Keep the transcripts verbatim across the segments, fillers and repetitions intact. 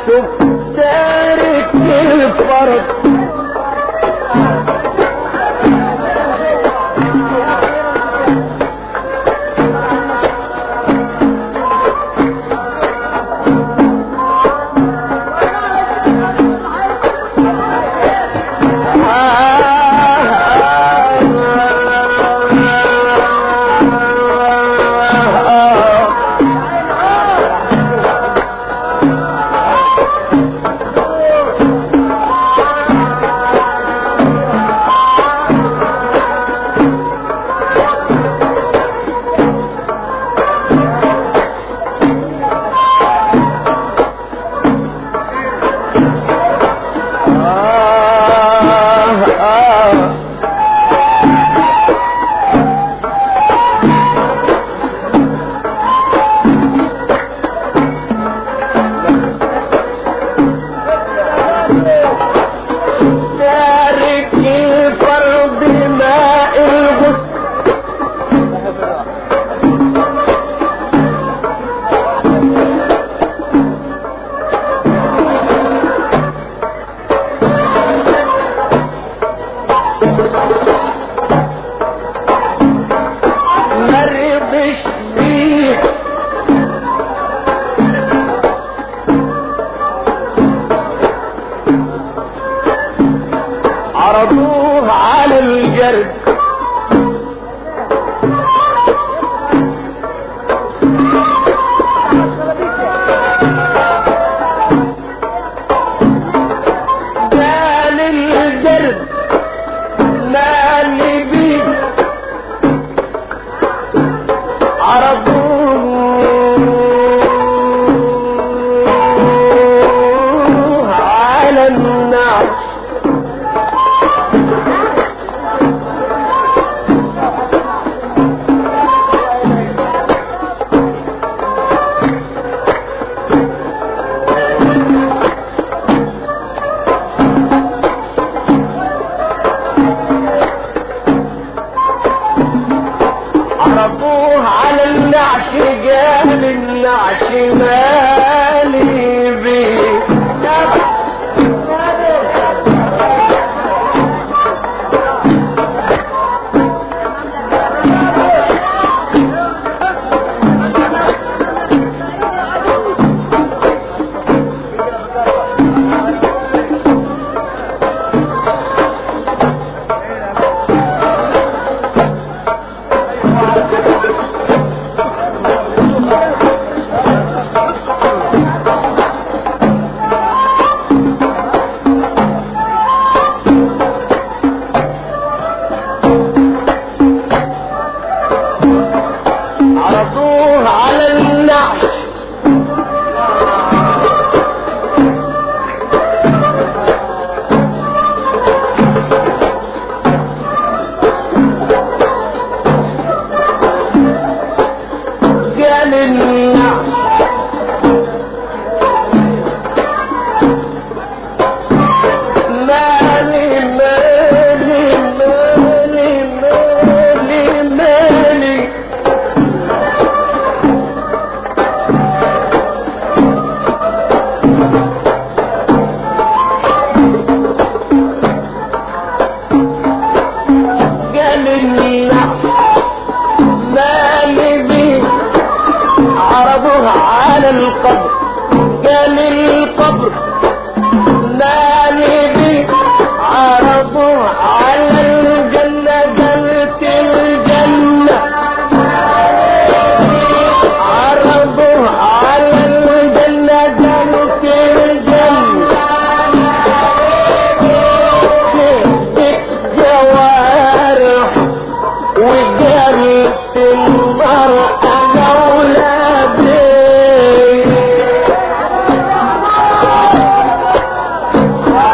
شوف تارك الفرق عرضوه على الجرد قال الجرد مالي بيه عرضوه على النار عرفوه على النعش قال النعش مالي بيه عرضوه على النعش قال النعش مالي مالي مالي مالي مالي قال النعش مالي بيه عرضوه على القبر قال القبر مالي بيه عرضوه على الجنة قالت الجنة عرضوه على الجنة قالت الجنة شهدت جوارح وقالت المرأة لأولادي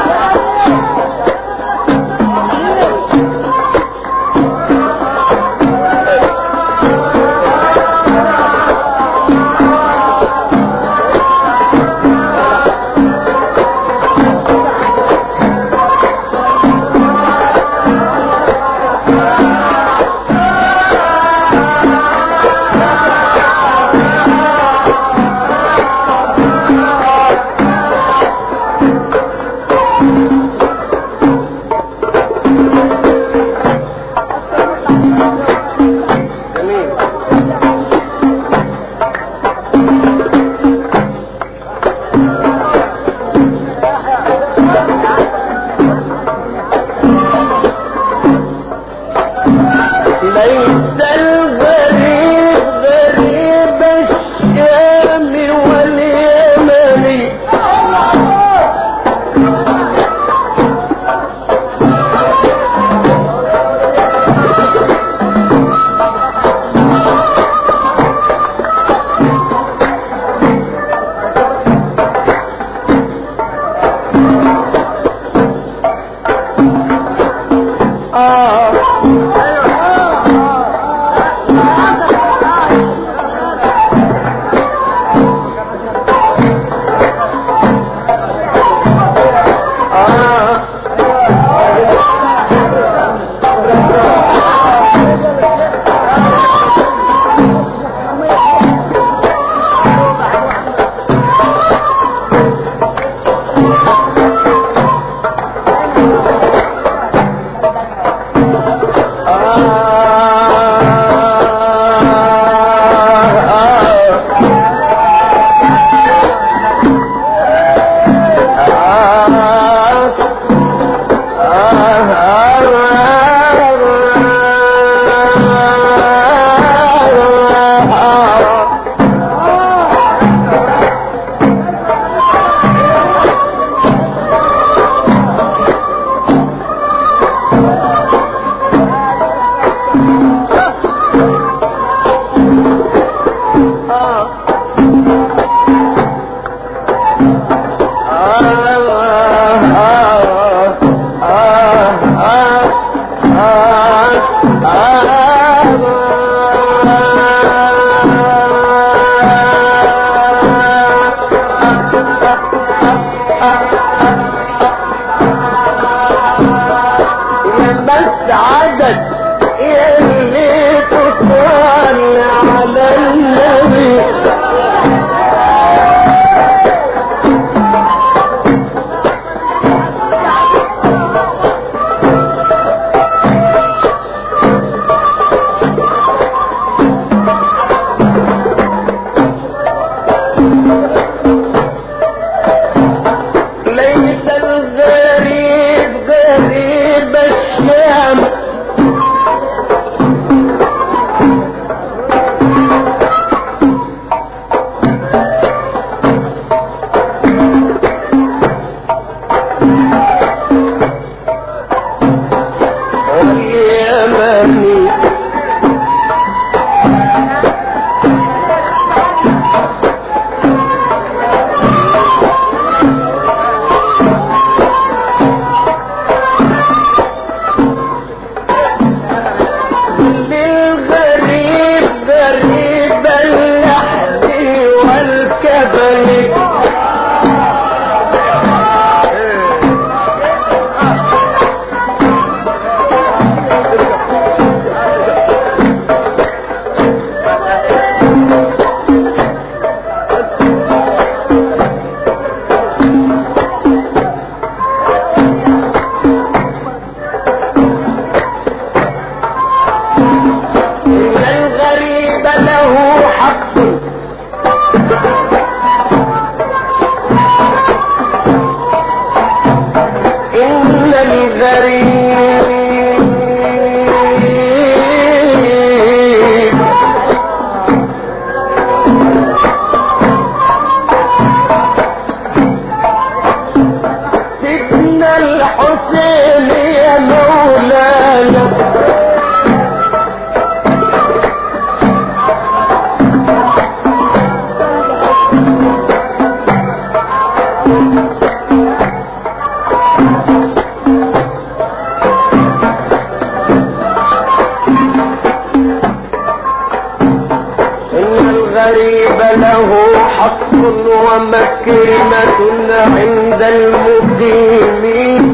الغريب له حق ومكرمة عند المقيمين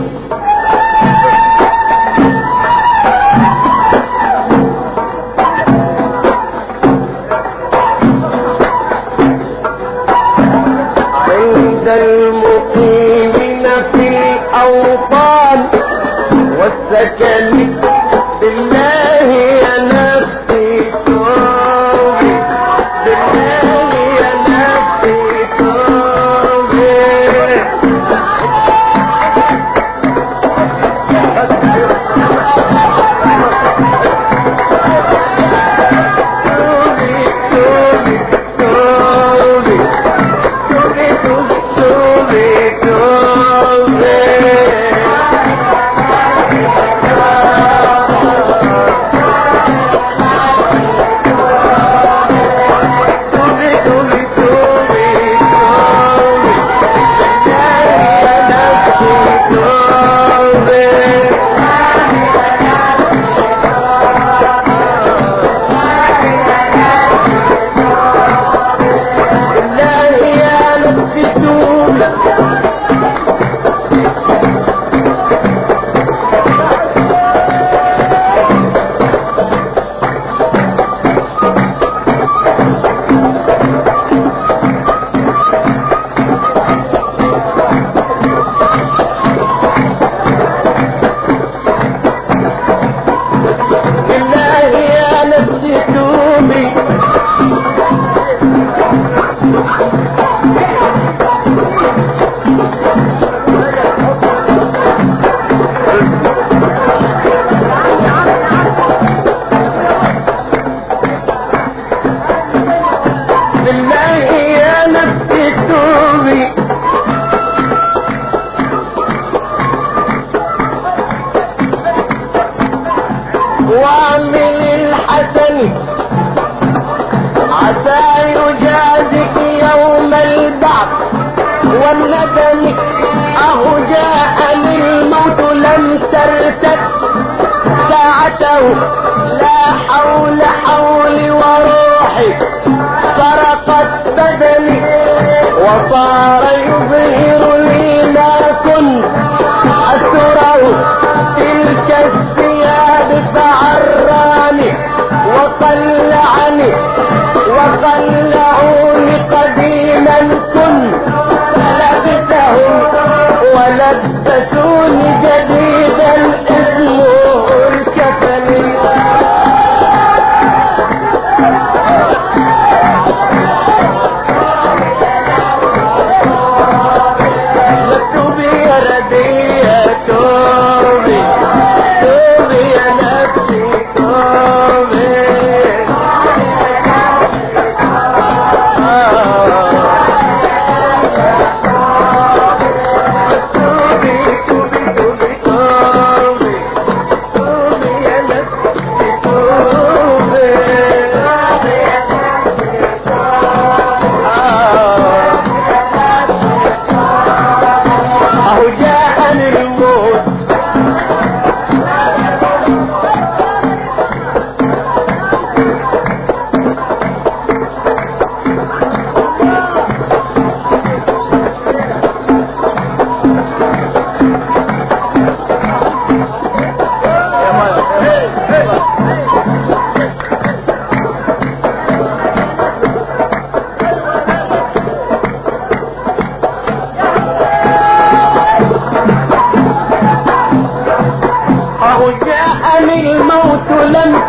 عند المقيمين في الأوطان والسكن بالله يا نفسي توبي بالله يا نفسي توبي توبي توبي توبي توبي توبي توبي واعمل الحسن عسى يجازك يوم البعث والندم اهو جاءني الموت لم ترتد ساعته لا حول حولي وروحي سرقت بدني وصار يظهر لي ما كنت أسره تلك الثياب فعراني وقلعني وقلعوني قديما كنت لبسهم ولبسوني جديدا اسمه الكفن توبي يا ردي يا توبي توبي يا نفسي توبي توبي توبي توبي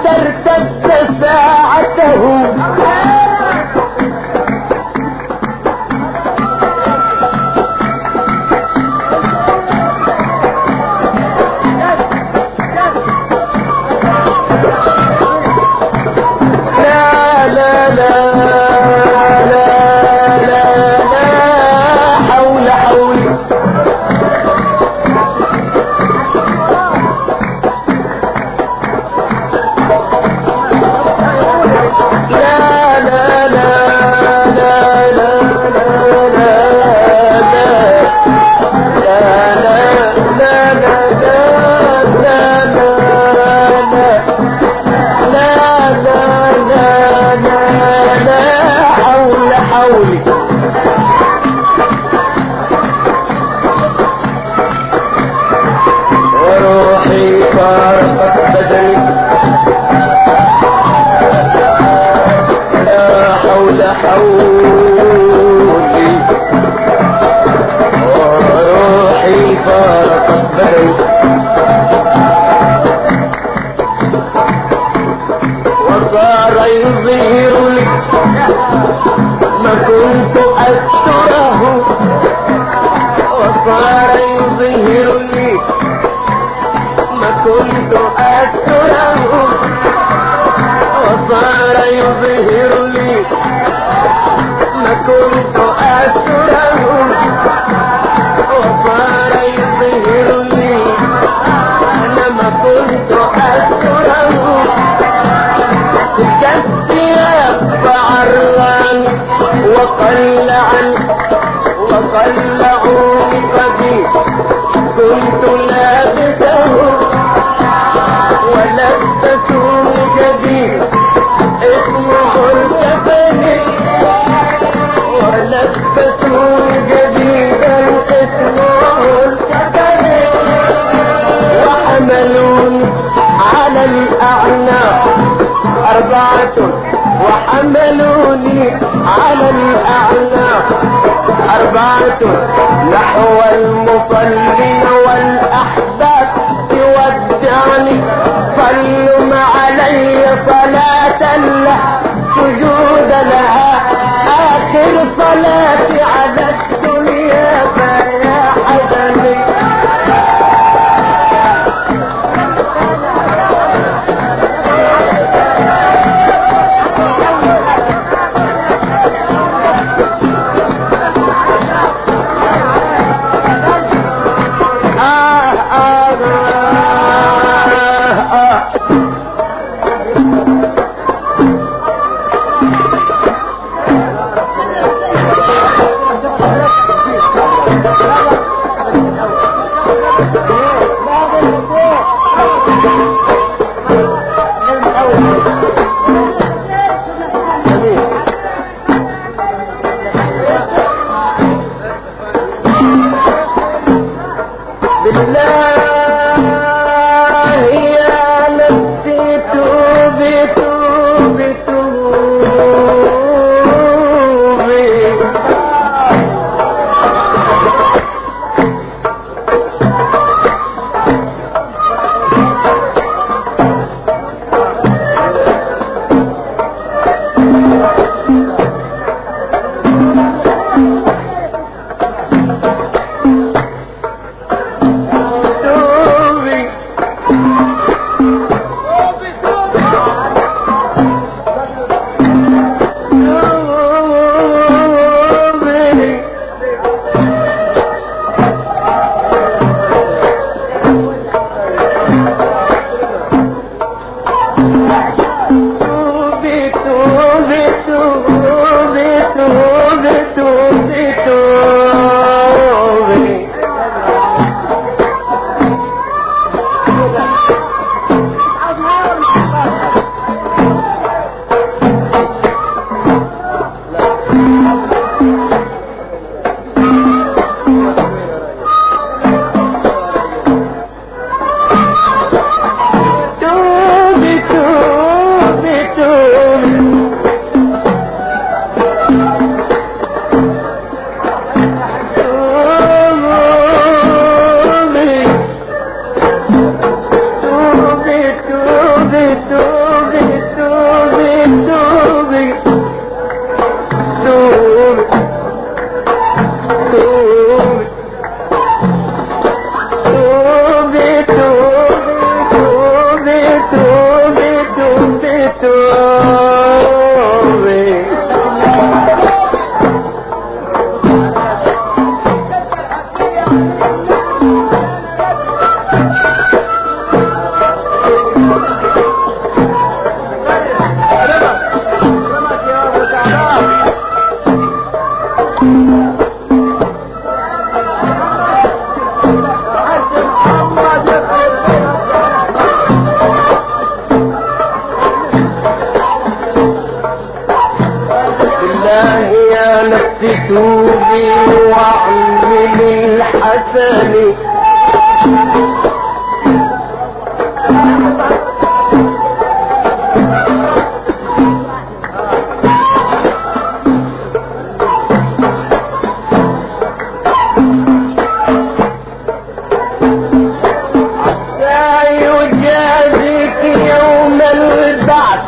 حتى ارتد ساعته لا لا لا لا لا لا حول حول وروحي فارقت بدني لا حول حولي وروحي فارقت بدني وصار يظهر لي ما كنت أستره وصار يظهر لي ما كنت أستره وصار يظهر لي ما كنت أستره وصار يظهر لي أنا ما كنت أستره كالثياب فعران وقل عن وقل عنقي كنت لابسه ولبسه جديد اسمه الكفن ولبسه جديدا اسمه الكفن وحملوني على الأعناق أربعة وحملوني على الأعناق أربعة نحو المصلين والأحباب يودعني صلوا علي صلاة له سجود لها آخر صلاة على الدنيا فيا حزني توبي توبي توبي توبي توبي توبي واعمل الحسن حتى يجازيك يوم البعث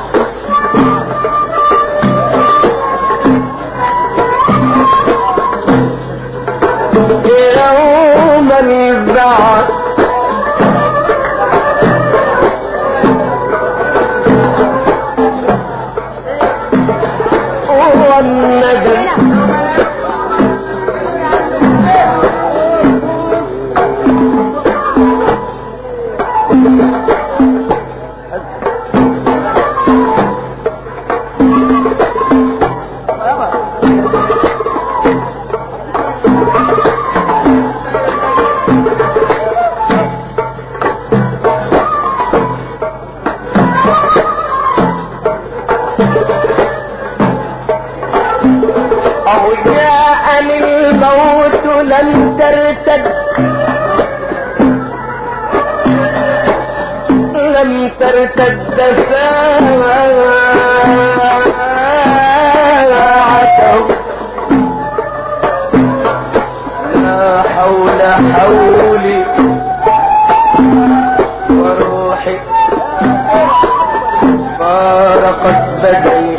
يوم البعث والندم أو جاءني الموت لم ترتد لم ترتد ساعته لا حول حولي وروحي فارقت بدني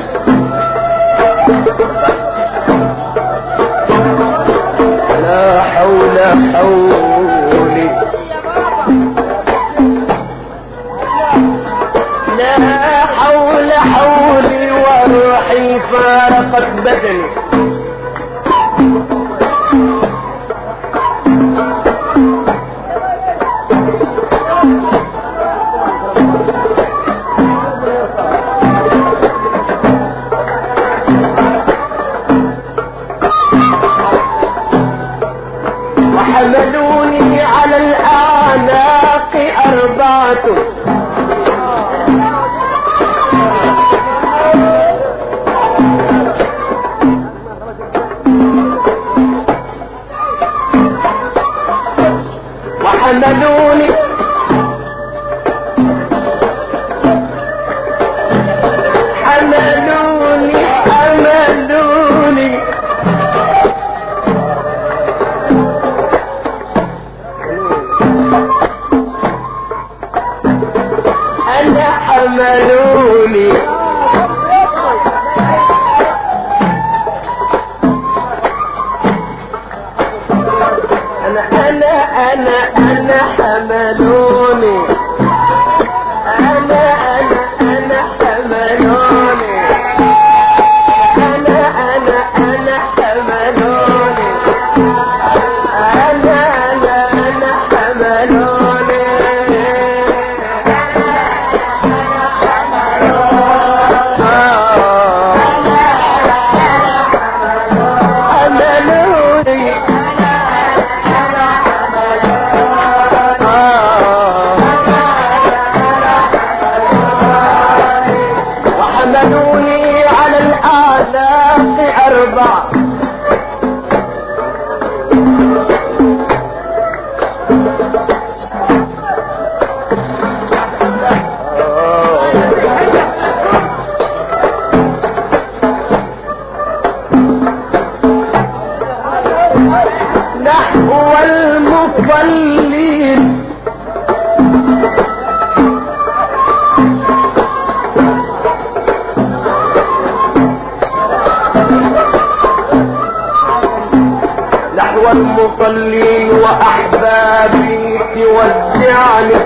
لا حول حولي لا حول حولي وروحي فارقت بدني حملوني على الأعناق أربعة وحملوني حملوني حملوني أنا حملوني أنا أنا أنا أنا حملوني أنا أنا أنا حملوني أنا أنا أنا حملوني أنا أنا أنا حملوني وحملوني على الآلاف أربع نحو المصلين نحو المصلين وأحبابي تودعني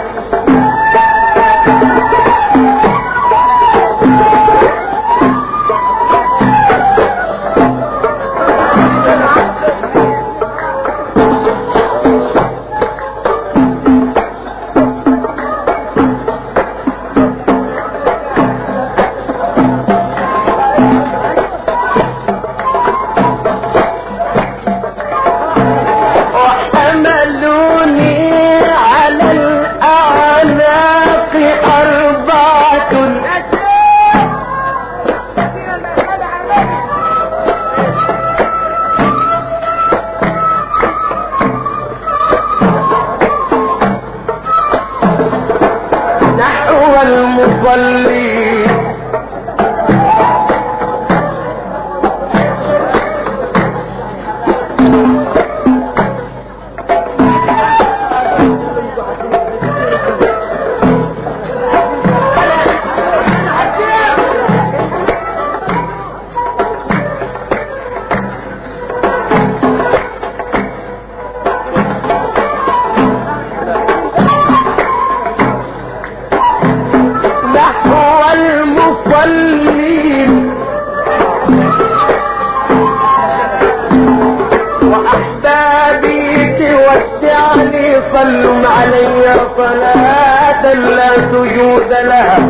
صلوا علي صلاة لا سجود لها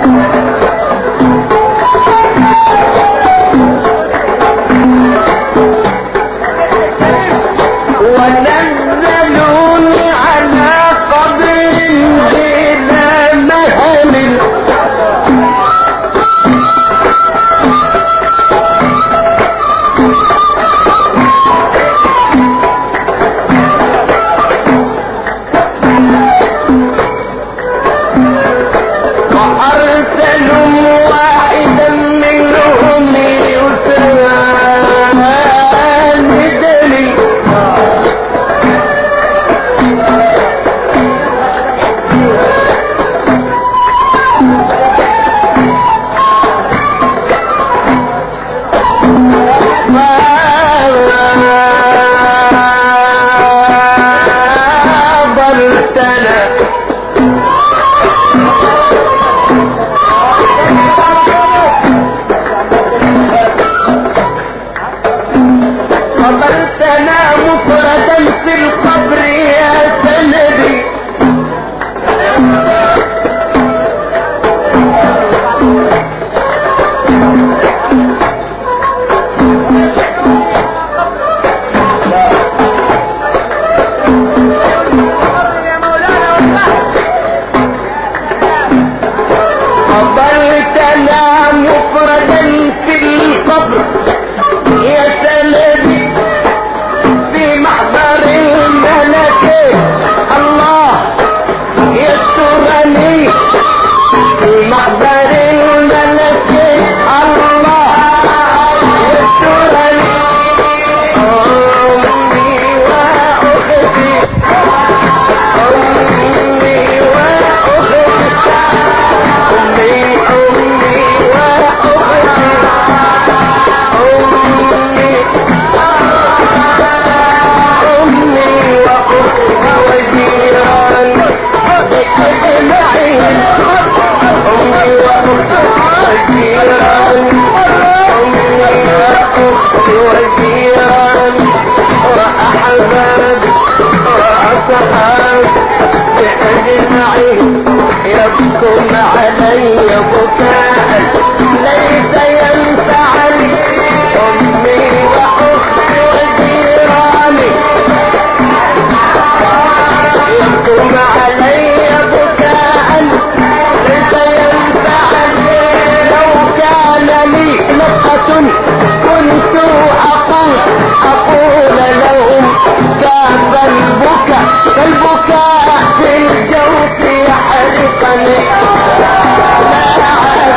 ونزلوني على قبر بلا مهل وأرسلوا واحدا منهم يساندني قبلتنا مفردا في القبر يا سندي قبلتنا مفردا في القبر يا سندي في محضر الملك الله يسترني في محضر الملك الله يسترني أمي وأختي أمي وأختي أمي أمي وأختي أمي أمي وأختي وجيران أجمعين أمي وأختي وجيران أمي وأختي وجيران وأحباب وأصحاب أجمعين يبكون علي بكاء ليس ينفعني أمي وأختي وجيراني يبكون علي بكاء ليس ينفعني لو كان لي نفقة كنت أقول أقول لهم كاب البكاء كالبكاء في الجوف يحرقني لا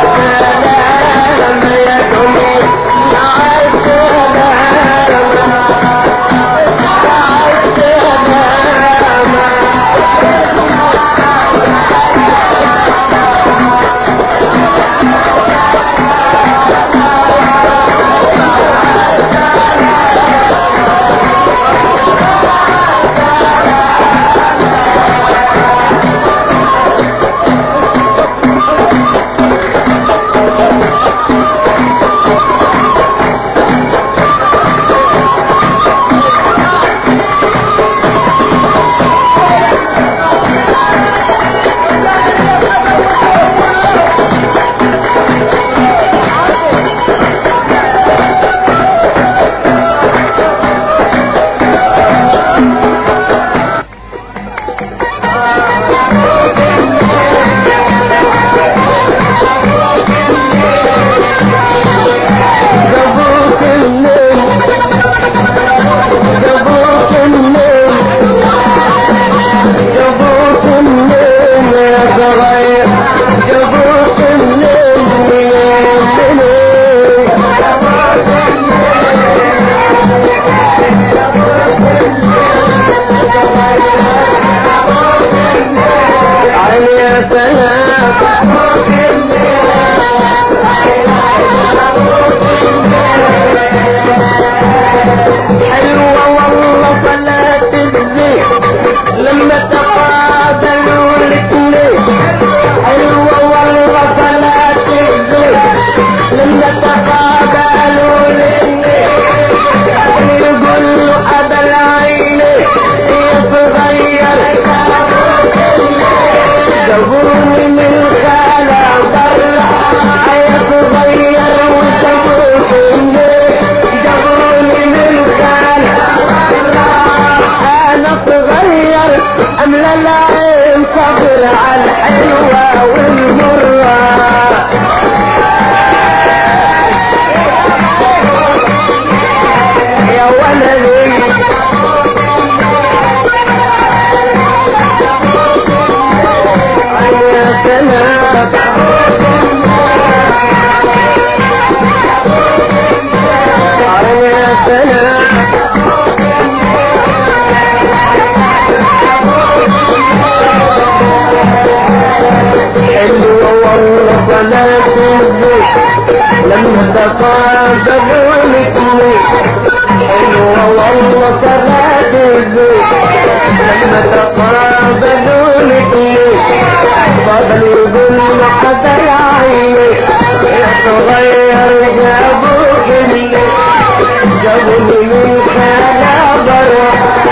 الزيت لما تقابلوا الاثنين حلوة والله صلاة الزيت لما تقابلوا الاثنين فضل يقول حدا يعيني يتغير جابوك اللي جابوني من خلا برا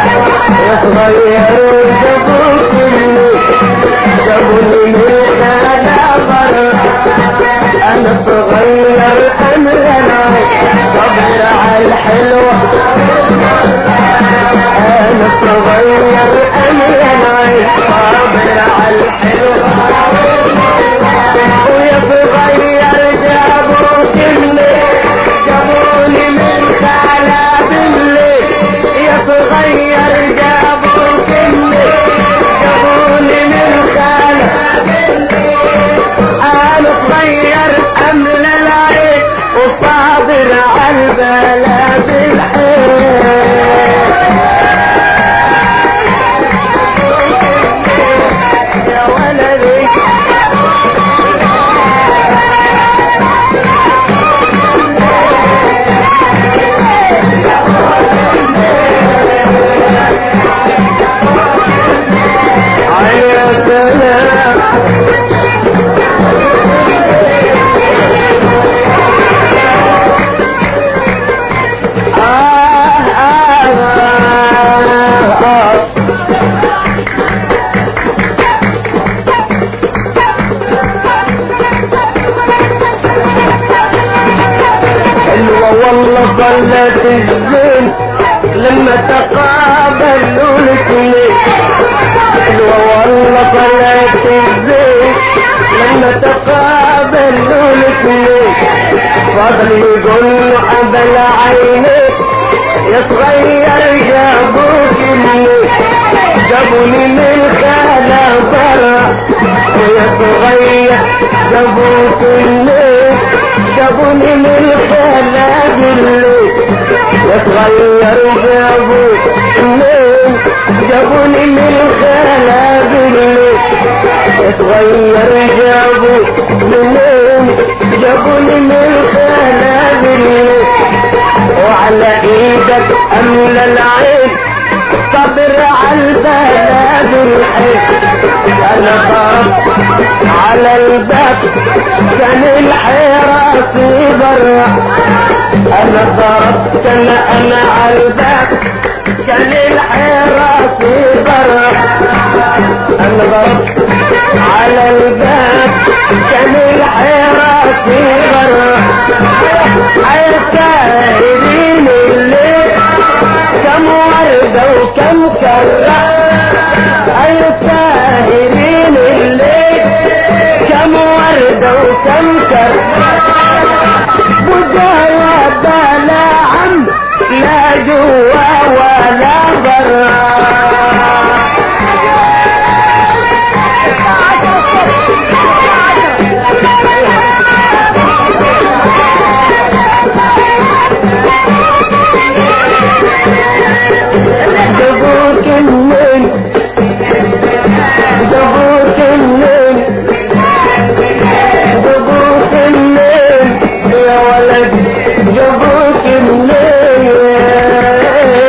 يتغير جابوك اللي جابوني من خلا برا انا صغير امرنا صبر على الحلوة انا صغير امرنا صبر على الحلوة ويا صغير جابوك اللي جابوني من خلا بالليل يا صغير جابوك اللي جابوني من خلا انا صغير امل العين وصابر على البلا بالحيل يا ولدي عليك سلام والله ضلت الزين لما تقابلوا الاثنين حلوة والله ضلت الزين لما تقابلوا الاثنين فضل يقول قبل عينيك يا صغير جابوك اللي جابوني من خلا برا ويا صغير جابوك اللي جابوني من خلا بالليل يا صغير جابوك اللي جابوني من خلا بالليل يا صغير جابوك اللي جابوني من خلا بالليل وعلى ايدك املى العين صبر على البلا بالحيل انا ضربت على الباب كان الحراسي برا انا ضربت انا انا على الباب كان الحراسي برا انا ضربت على الباب كان الحراسي برا عالسائلين الليل كم وردة وكم كرة عالسائلين الليل كم وردة وكم كرة بداية بلا عم لا جوا ولا برا جابوك الليل جابوك الليل جابوك الليل يا ولد جابوك الليل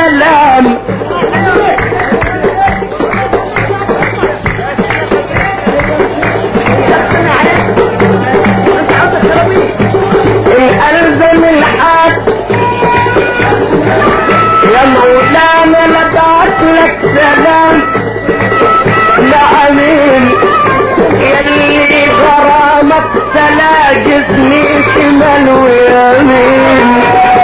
السلام الألزم الحق يا مولانا لبعت لك سلام لأمين يلي غرامك سلا جسمي شمال ويمين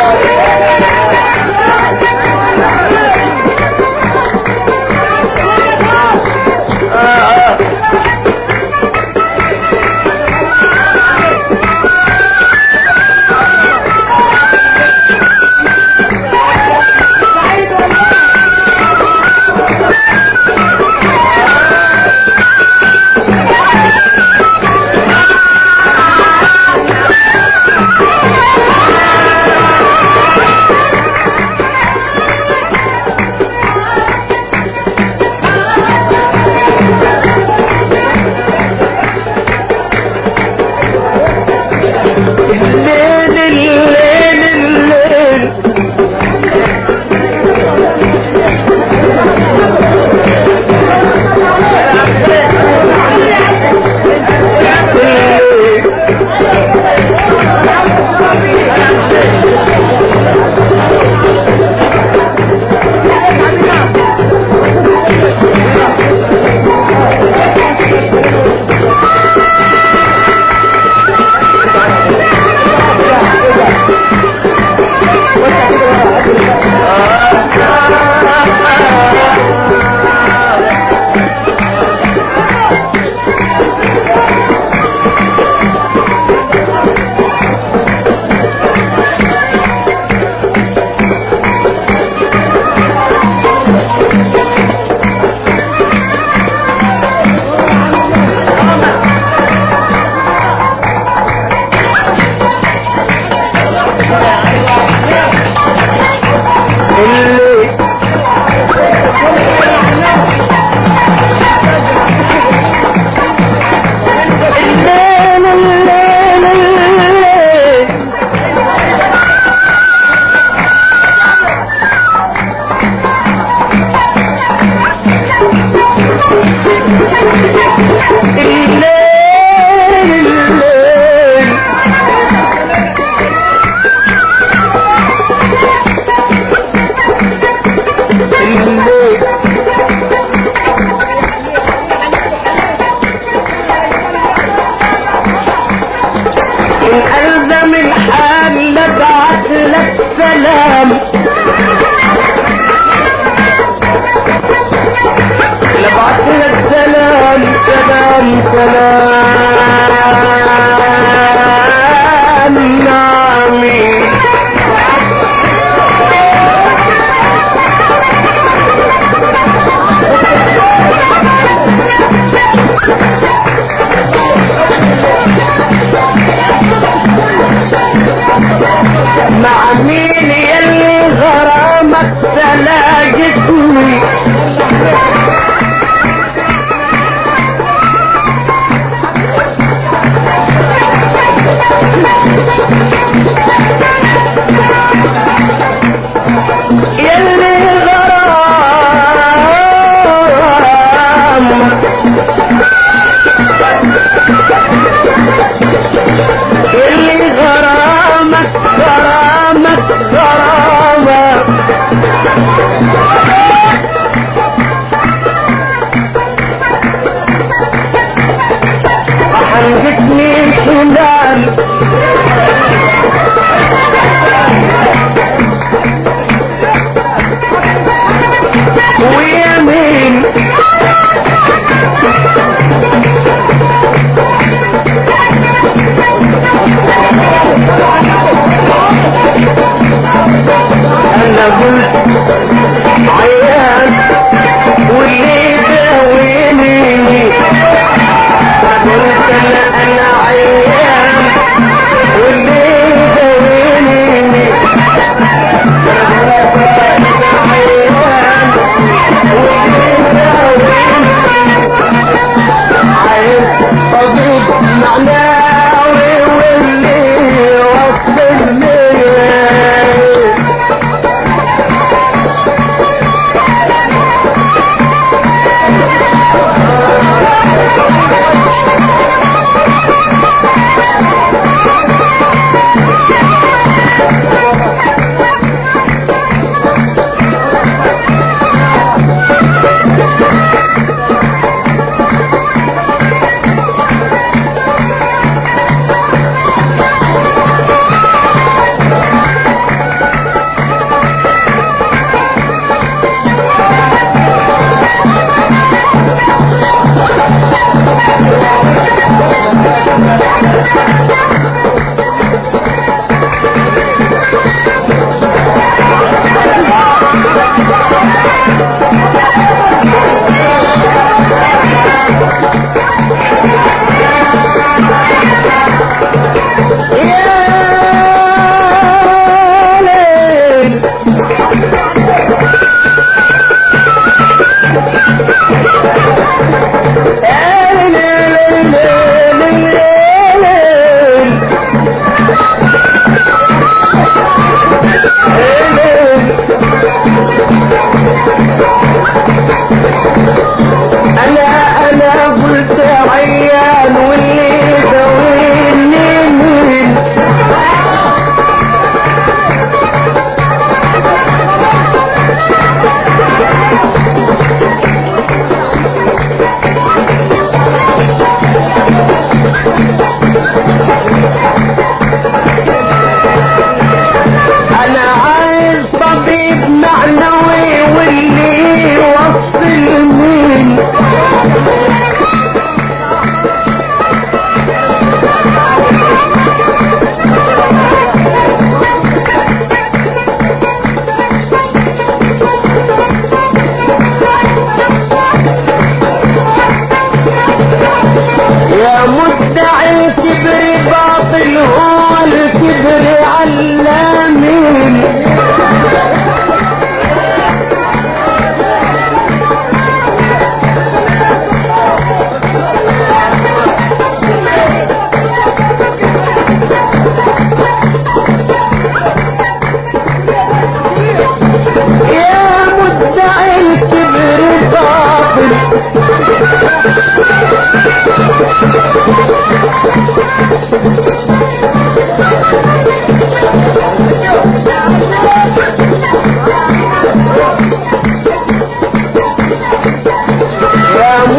مع مين يلي غرامك سلا جسمي يلي غرامك يلي غرامك غرامك غرامك حنجتني شمال ويمين انا قلت عيان واللي داويني قلت انا انا عيان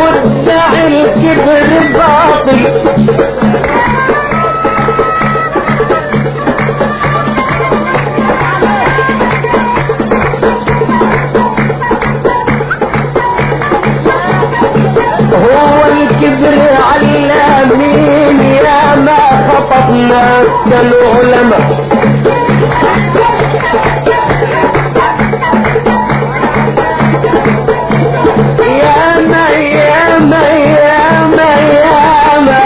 وادعي الكبر باطل هو الكبر علامين يا ما خطبنا كالعلماء يا ما يا ما يا ما يا ما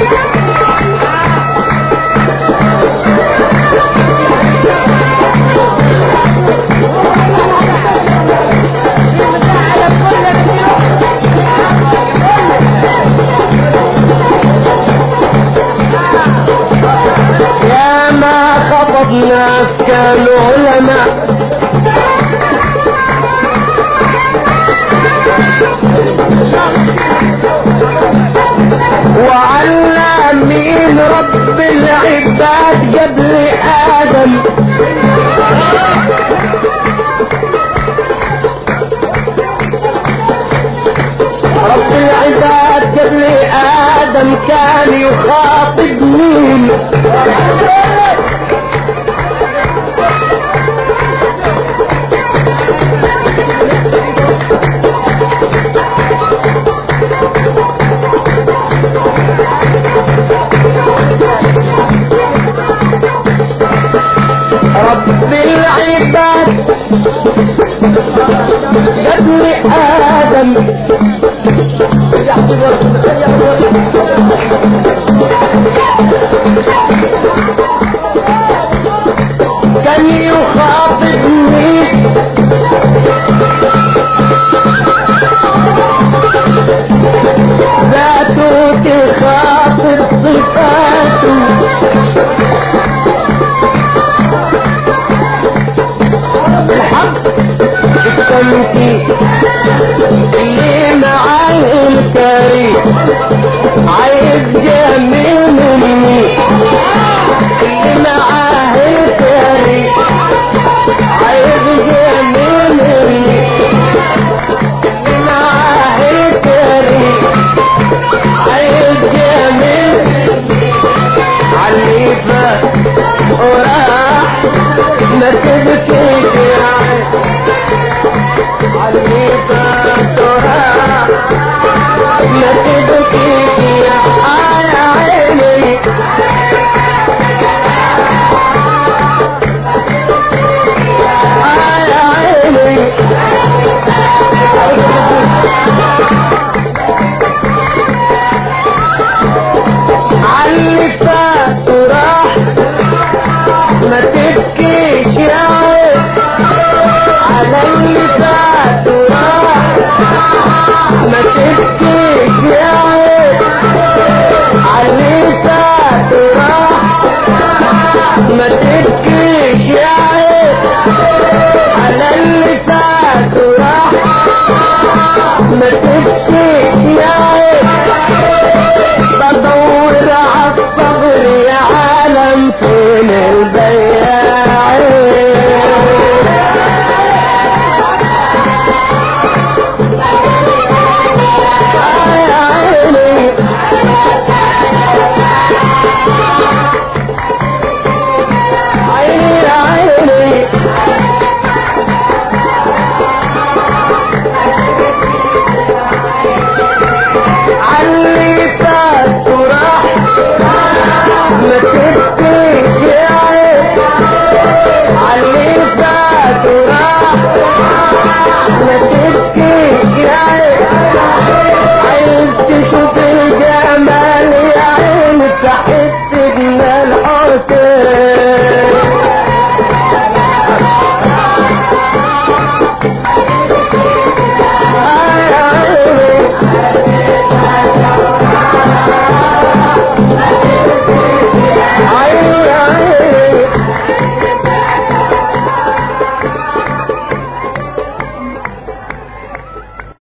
يا ما خطبنا كالعلماء وعلامين رب العباد قبل آدم رب العباد قبل آدم كان يخاطب مين رب العباد قبل آدم